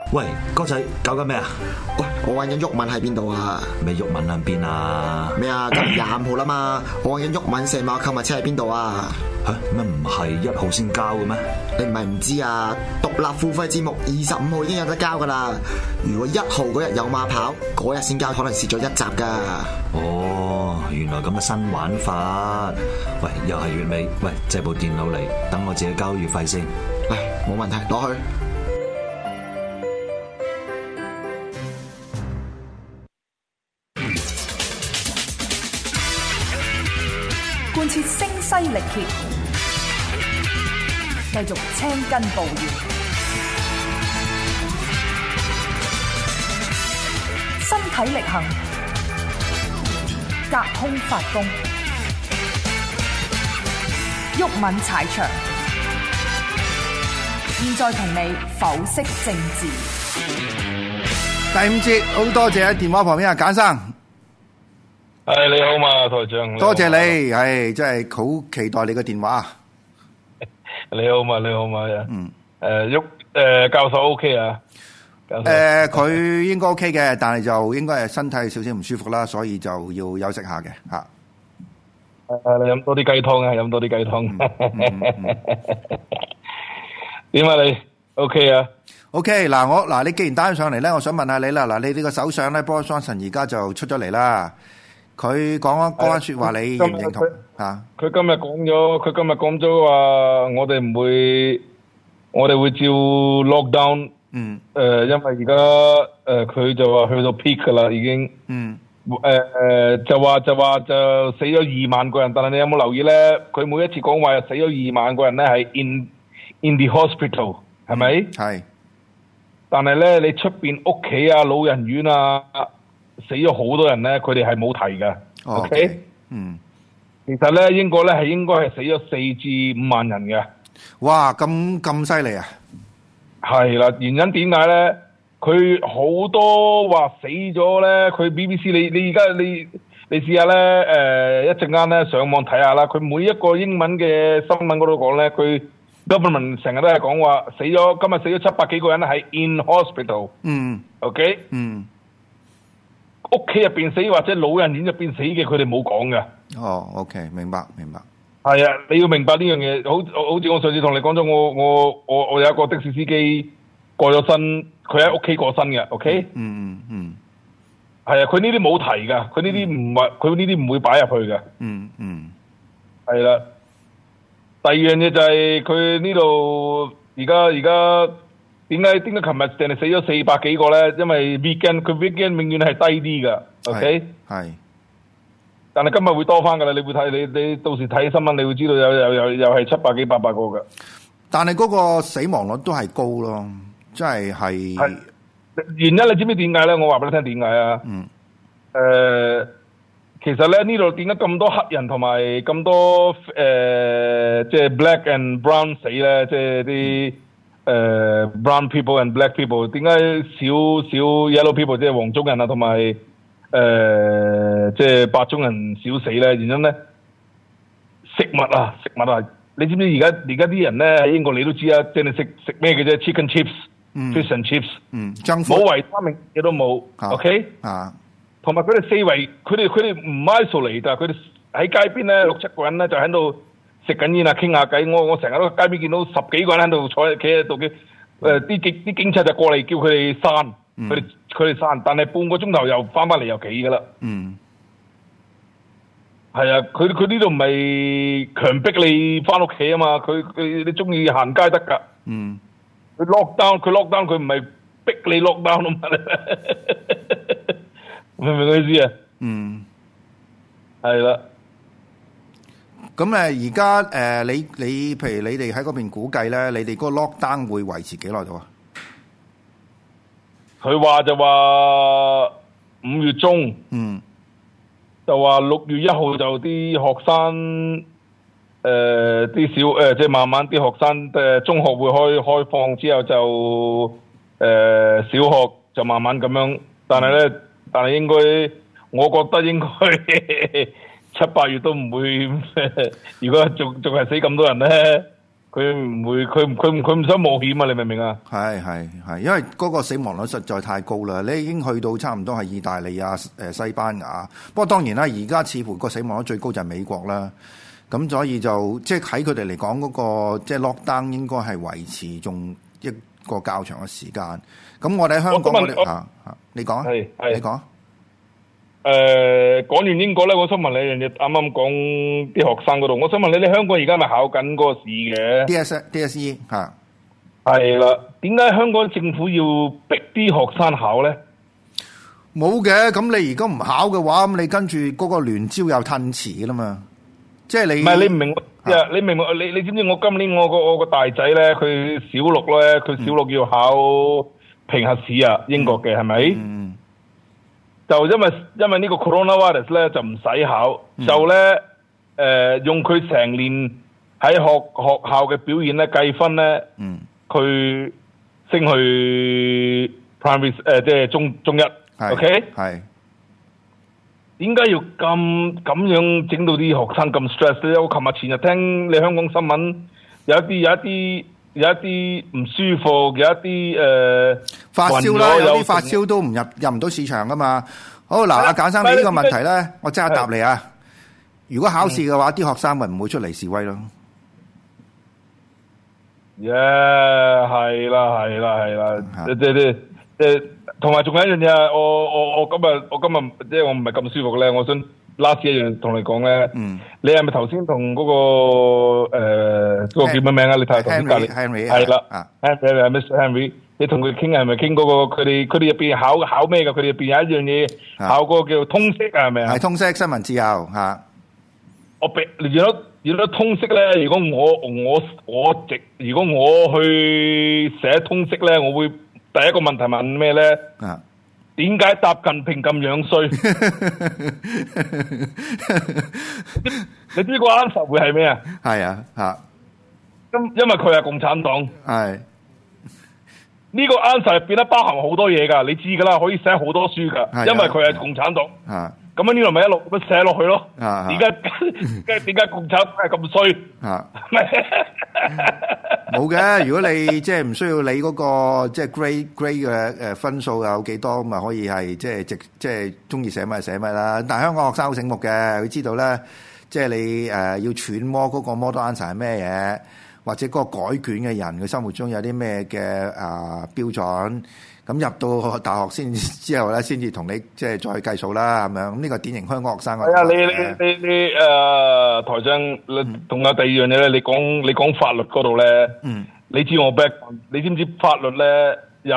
喂，哥仔搞緊咩啊？ 喂，我揾緊毓民喺邊度啊？ 咩毓民喺邊啊？ 咩啊？今日25號啦嘛，我揾緊毓民成碼購物車喺邊度啊？ 吓咩唔係1號先交嘅咩？ 你唔係唔知啊？獨立付費節目25號已經有得交噶啦。如果1號嗰日有馬跑，嗰日先交，可能蝕咗1集噶。 哦，原來咁嘅新玩法。喂，又係月尾，喂，借部電腦嚟，等我自己交月費先。 嚟，冇問題，攞去。 貫徹聲嘶力竭，繼續青筋暴現，身體力行，隔空發功，毓民踩場。現在同你剖析政治。 第5節好多謝喺電話旁邊阿簡生。 你好嘛，台長。 多謝你，係真係好期待你嘅電話。 你好嘛，教授 OK 啊？ 佢應該 OK 嘅，但係就應該係身體少少唔舒服啦，所以就要休息下嘅吓。 你飲多啲雞湯啊，飲多啲雞湯。點啊你 ？OK 啊 ？OK 嗱，你既然打上嚟咧，我想問下你啦。嗱，你呢個首相咧，Boris Johnson 而家就出咗嚟啦。佢講嗰番說話，你認唔認同啊？ 佢今日講咗話，我哋會照 lockdown。因為而家佢就話去到 peak 噶啦，已經。就話死咗2萬個人，但係你有冇留意咧？佢每一次講話死咗2萬個人咧，係 in the hospital， 係咪？ 係。但係咧，你出邊屋企啊、老人院啊，死咗好多人咧，佢哋係冇提嘅。OK， 其實咧，英國咧係應該係死咗4至5萬人嘅。 哇，咁犀利啊！ 係啦，原因點解咧？佢好多話死咗咧，佢 BBC 你而家你試下咧，一陣間咧上網睇下啦。佢每一個英文嘅新聞嗰度講咧，佢 government 成日都係講話今日死咗700幾個人係 in hospital。OK。屋企入邊死或者老人院入邊死嘅，佢哋冇講嘅。 OK， 明白。 係啊，你要明白呢樣嘢。好似我上次同你講咗，我有一個的士司機過咗身，佢喺屋企過身嘅。OK。係啊，佢呢啲冇提噶，佢呢啲唔會擺入去嘅。係啦。第二樣嘢就係佢呢度而家。點解琴日淨係死咗400幾個咧？因為 weekend 永遠係低啲噶 ，OK？ 係。 但係今日會多翻噶啦，你會睇你到時睇新聞，你會知道又係700幾800個噶。 但係嗰個死亡率都係高咯，即係。 原因你知唔知點解咧？我話俾你聽點解啊？其實咧呢度點解咁多黑人同埋咁多即係 black and brown 死咧？即係啲。brown people and black people， 點解少 yellow people 即係黃種人啊，同埋即係白種人少死咧？原因咧食物啊，你知唔知而家啲人咧喺英國你都知啊，即係食咩嘅啫 ？Chicken chips、fish and chips，冇維他命嘅都冇。OK，同埋佢哋四圍，佢哋唔 isolate，但係佢哋喺街邊咧6、7個人咧就喺度。食緊煙啊，傾下偈。我成日都喺街邊見到10幾個人喺度坐企喺度嘅。啲警察就過嚟叫佢哋散，佢哋散，但係半個鐘頭又翻嚟又企噶啦。係啊，佢呢度唔係強迫你翻屋企啊嘛，佢你中意行街得噶。佢 lockdown 佢唔係逼你 lockdown 啊嘛。明唔明我意思啊？係啦。 咁而家你譬如你哋喺嗰邊估計咧，你哋嗰個 lockdown 會維持幾耐到啊？ 佢話就話5月中，就話6月1號就啲學生啲小即係慢慢啲學生中學會開放之後就小學就慢慢咁樣，但係應該我覺得應該。7、8月都唔會，如果仲係死咁多人咧， 佢唔會，佢唔想冒險啊！你明唔明啊？ 係，因為嗰個死亡率實在太高啦，你已經去到差唔多係意大利啊、西班牙。不過當然啦，而家似乎個死亡率最高就係美國啦。咁所以就即係喺佢哋嚟講，嗰個即係 lockdown 應該係維持仲一個較長嘅時間。咁我哋喺香港，你講啊，你講。 講完英國咧，我想問你一樣嘢，啱啱講啲學生嗰度，我想問你，你香港而家咪考緊嗰個試嘅 DSE 嚇， 係啦，點解香港政府要逼啲學生考咧？ 冇嘅，咁你如果唔考嘅話，咁你跟住嗰個聯招又褪遲啦嘛，即係你唔係你唔明你明唔明？你知唔知我今年我個大仔咧，佢小六咧，佢小六要考評核試啊，英國嘅係咪？就因為呢個 coronavirus 咧就唔使考，就咧用佢成年喺學校嘅表現咧計分咧，佢升去 primary 即係中一 ，OK？ 係點解要咁樣整到啲學生咁 stress 咧？我前日聽你香港新聞有一啲唔舒服，有一啲發燒啦，有啲發燒都唔入唔到市場噶嘛。好嗱，阿簡生，你呢個問題咧，我即刻答你啊！如果考試嘅話，啲學生咪唔會出嚟示威咯。 係啦，即同埋仲有一樣嘢，我今日即係我唔係咁舒服咧，我想 last 一樣同你講咧。你係咪頭先同嗰個嗰個叫咩名啊？你睇下頭先隔離 Henry 係啦，Mr. Henry， 你同佢傾係咪傾嗰個佢哋入邊考咩㗎？佢哋入邊有一樣嘢考嗰個叫通識啊，係咪啊？ 係通識新聞自由嚇。 如果通識咧，如果如果我去寫通識咧，我會第一個問題問咩咧？點解習近平咁樣衰？你知個 answer 會係咩啊？ 係啊，嚇。 因為佢係共產黨。 係。 呢個 answer 入邊咧包含好多嘢㗎，你知㗎啦，可以寫好多書㗎。因為佢係共產黨。咁樣呢度咪一路咁寫落去咯。點解共產黨係咁衰？ 冇嘅，如果你即係唔需要你嗰個即係 grade 嘅分數有幾多，咁咪可以係即係中意寫乜寫乜啦。但係香港學生好醒目嘅，佢知道咧，即係你要揣摩嗰個 model answer 係咩嘢，或者嗰個改卷嘅人佢心目中有啲咩嘅標準。咁入到大學之後咧，先至同你即係再計數啦，咁樣。咁呢個典型香港學生嘅。係啊， 你台長，同埋第二樣嘢咧，你講法律嗰度咧，你知我 back， 你知唔知法律咧？由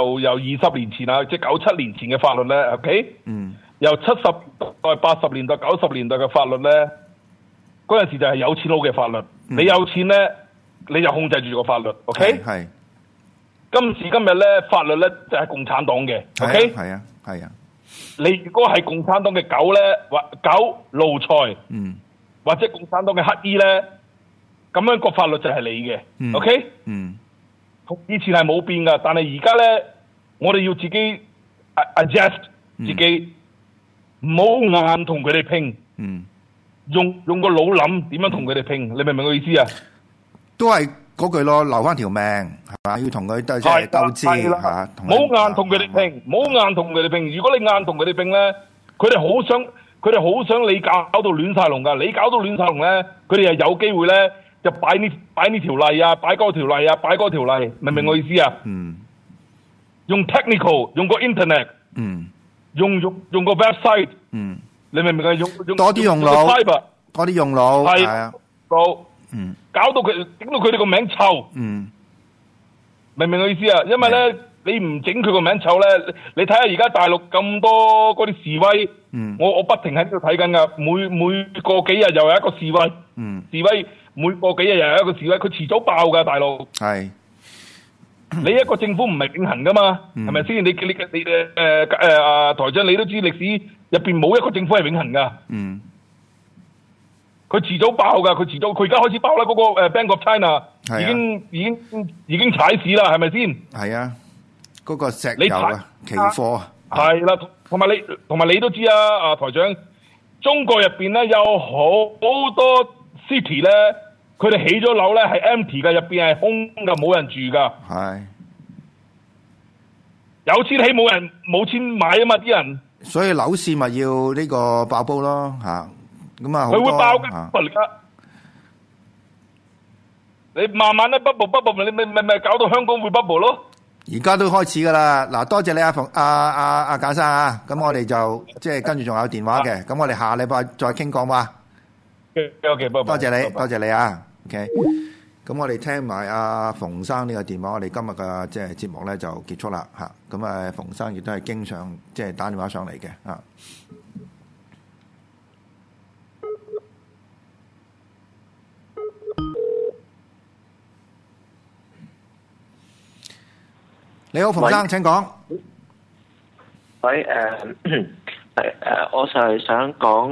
20年前啊，即係97年前嘅法律咧 ，OK？由70年代、80年代、90年代嘅法律咧，嗰陣時就係有錢佬嘅法律。你有錢咧，你就控制住個法律 ，OK？係。今時今日咧，法律咧就係共產黨嘅 ，OK？ 係啊。 你如果係共產黨嘅狗咧，或狗奴才，或者共產黨嘅乞衣咧，咁樣個法律就係你嘅 ，OK？同以前係冇變噶，但係而家咧，我哋要自己 adjust 自己，唔好硬同佢哋拼，用個腦諗點樣同佢哋拼，你明唔明我意思啊？ 都係嗰句咯，留翻條命係嘛，要同佢鬥智嚇， 唔好硬同佢哋拼，唔好硬同佢哋拼。如果你硬同佢哋拼咧，佢哋好想你搞到亂晒龍噶，你搞到亂晒龍咧，佢哋係有機會咧就擺呢條例啊，擺嗰條例啊，擺嗰條例，明唔明我意思啊？用 technical， 用個 internet，用個 website，你明唔明啊？用多啲用腦，多啲用腦，係啊， 搞到佢整到佢哋個名臭，明唔明我意思啊？因為咧，你唔整佢個名臭咧，你睇下而家大陸咁多嗰啲示威，我不停喺度睇緊噶，每個幾日又有一個示威，示威每個幾日又有一個示威，佢遲早爆噶大陸。係，你一個政府唔係永恆噶嘛，係咪先？你台長你都知歷史入邊冇一個政府係永恆噶。佢遲早爆噶，佢而家開始爆啦！嗰個Bank of China 已經踩市啦，係咪先？係啊， 嗰個石油啊，期貨啊， 係啦，同埋你都知啊，台長，中國入邊咧有好多 city 咧佢哋起咗樓咧係 empty 㗎，入邊係空㗎，冇人住㗎。 係。 有錢起冇錢買啊嘛啲人。 所以樓市咪要呢個爆煲咯嚇。咁啊， 佢會爆㗎。你慢慢咧 bubble， 你咪搞到香港會 bubble 咯。 而家都開始噶啦，嗱，多謝你阿簡生啊，咁我哋就即係跟住仲有電話嘅，咁我哋下禮拜再傾講嘛。 OK， 多謝你啊 ，OK。咁我哋聽埋阿馮生呢個電話，我哋今日嘅即係節目咧就結束啦嚇。咁啊，馮生亦都係經常即係打電話上嚟嘅嚇。你好，馮生，請講。 喂，我就係想講，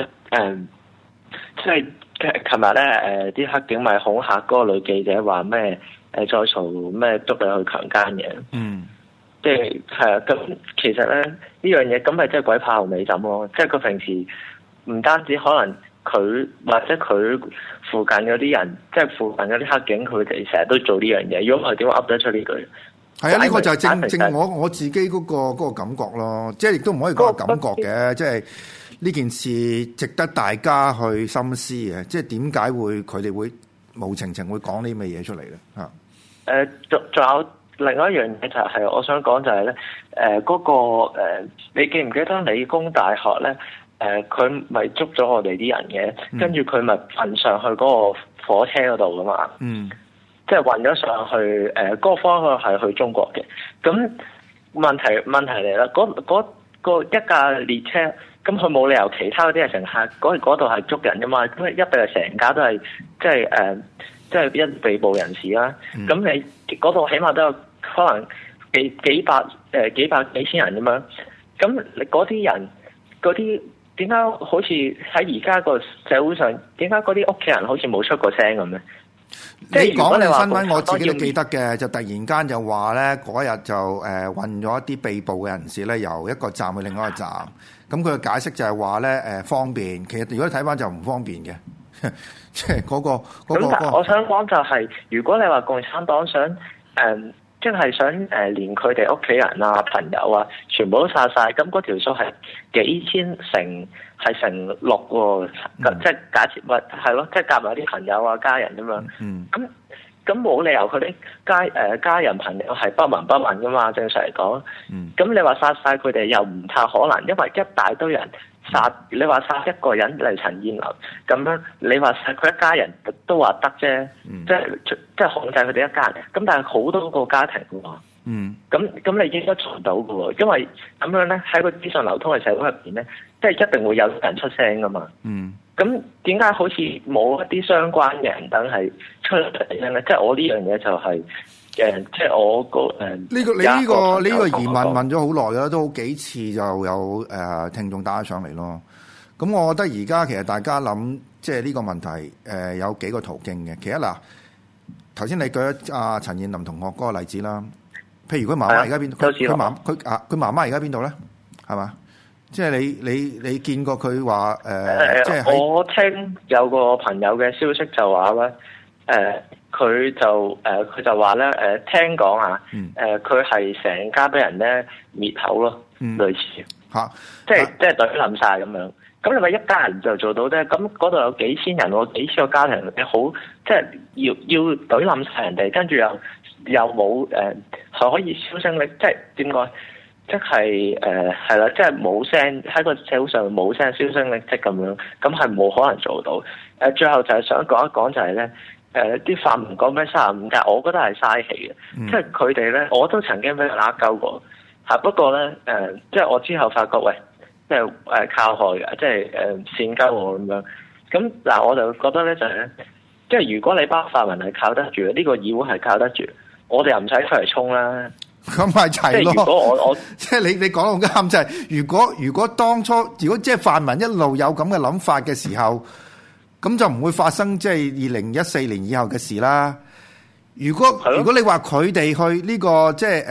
即係琴日咧，啲黑警咪恐嚇嗰個女記者話咩？再嘈咩捉你去強姦嘅。嗯。即係係啊，咁其實咧呢樣嘢咁咪即係鬼拍後尾枕咯。即係佢平時唔單止可能佢或者佢附近嗰啲人，即係附近嗰啲黑警，佢哋成日都做呢樣嘢。如果唔係點噏得出呢句？ 係啊，呢個就係正我自己嗰個感覺咯，即係亦都唔可以講感覺嘅，即係呢件事值得大家去深思嘅，即係點解佢哋會無情會講呢啲咩嘢出嚟咧？嚇！ 仲有另外一樣嘢就係我想講就係咧，嗰個你記唔記得理工大學咧？佢咪捉咗我哋啲人嘅，跟住佢咪運上去嗰個火車嗰度噶嘛？嗯。即係運咗上去，嗰個方向係去中國嘅。咁問題嚟啦，嗰個一架列車，咁佢冇理由其他嗰啲係乘客，嗰度係捉人噶嘛？咁一定係成架都係即係一被捕人士啦。咁你嗰度起碼都有可能幾百幾千人咁樣。咁你嗰啲人嗰啲點解好似喺而家個社會上，點解嗰啲屋企人好似冇出過聲咁咧？ 你講你新聞，我自己都記得嘅，就突然間就話咧，嗰日就運咗一啲被捕嘅人士咧，由一個站去另外一個站。咁佢嘅解釋就係話咧，方便。其實如果你睇翻就唔方便嘅，即係嗰個。咁但係我想講就係，如果你話共產黨想即係想連佢哋屋企人啊、朋友啊，全部都殺晒，咁嗰條數係幾千乘6喎，即係假設咪係咯，即係夾埋啲朋友啊、家人咁樣。咁冇理由佢啲家人朋友係不聞不問噶嘛？正常嚟講。咁你話殺晒佢哋又唔太可能，因為一大堆人殺，你話殺一個人嚟陳彥霖咁樣，你話殺佢一家人都話得啫，即係控制佢哋一家人。咁但係好多個家庭嘅喎。咁你應該做到嘅喎，因為咁樣咧喺個資訊流通嘅社會入邊咧，即係一定會有人出聲噶嘛。咁點解好似冇一啲相關嘅人等係出嚟咧？即係我呢樣嘢就係即係我呢個你呢個疑問問咗好耐啦，都好幾次就有聽眾打上嚟咯。咁我覺得而家其實大家諗即係呢個問題有幾個途徑嘅。其一嗱，頭先你舉咗阿陳彥霖同學嗰個例子啦。譬如佢媽媽而家邊？佢媽媽而家邊度咧？係嘛？即係你見過佢話即係我聽有個朋友嘅消息就話咧，佢就話咧，聽講啊，佢係成家俾人咧滅口咯，類似嚇，即係懟冧晒咁樣。咁你咪一家人就做到啫？咁嗰度有幾千人喎，幾千個家庭，你好即係要懟冧晒人哋，跟住又冇係可以銷聲匿，即係點講？即係係啦，即係冇聲喺個社會上冇聲銷聲匿跡咁樣，咁係冇可能做到。最後就係想講一講就係咧，啲泛民講咩35加，我覺得係嘥氣嘅。即係佢哋咧，我都曾經俾人呃鳩過，不過咧即係我之後發覺喂，即係靠害嘅，即係善鳩我咁樣。咁嗱，我就覺得咧就係咧，即係如果你班泛民係靠得住，呢個議會係靠得住，我哋又唔使出嚟衝啦。 咁咪齊咯！ 即係如果我即係你講到啱，就係如果當初如果即係泛民一路有咁嘅諗法嘅時候，咁就唔會發生即係2014年以後嘅事啦。如果你話佢哋去呢個即係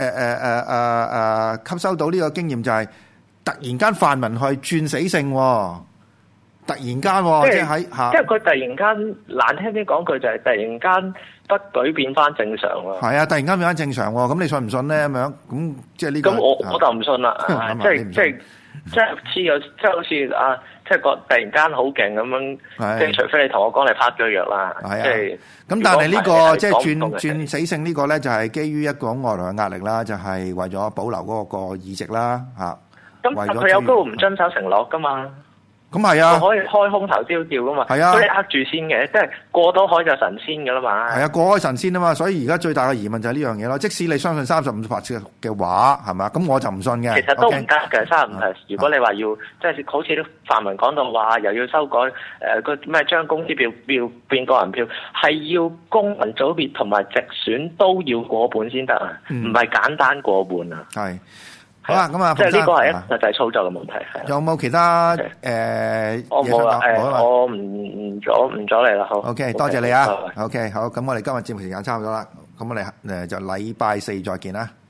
吸收到呢個經驗，就係突然間泛民去轉死性， 突然間喎，即係喺嚇， 即係佢突然間難聽啲講句就係突然間不舉變翻正常喎。 係啊，突然間變翻正常喎，咁你信唔信咧？咁樣咁即係呢個。咁我就唔信啦，即係黐咗，即係好似啊，即係個突然間好勁咁樣，即係除非你同我講你拍咗藥啦，即係。咁但係呢個即係轉死性呢個咧，就係基於一個外來嘅壓力啦，就係為咗保留嗰個議席啦嚇。 咁佢有機會唔遵守承諾噶嘛？ 咁係啊， 可以開空頭招叫噶嘛？ 係啊， 所以呃住先嘅，即係過到海就神仙噶啦嘛。 係啊，過海神仙啊嘛，所以而家最大嘅疑問就係呢樣嘢咯。即使你相信35%嘅話，係咪？咁我就唔信嘅。 其實都唔得嘅35%。如果你話要即係好似啲泛民講到話，又要修改個咩將公司票變個人票，係要公民組別同埋直選都要過半先得啊，唔係簡單過半啊。 係。好啦，咁啊， 即係呢個係一個實際操作嘅問題。係有冇其他我冇啦，我唔阻你啦，好。 OK， 多謝你啊。OK， 好，咁我哋今日節目時間差唔多啦，咁我哋就禮拜四再見啦。